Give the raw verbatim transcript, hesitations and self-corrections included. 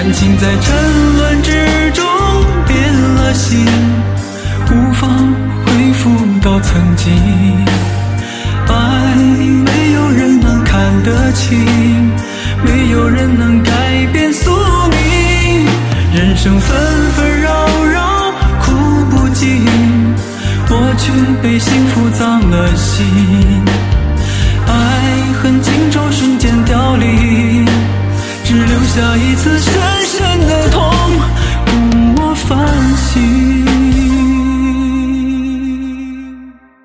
感情在沉沦之中变了心，无法恢复到曾经。爱没有人能看得清，没有人能改变宿命。人生纷纷扰扰，苦不尽，我却被幸福脏了心。爱恨情仇瞬间凋零，只留下一次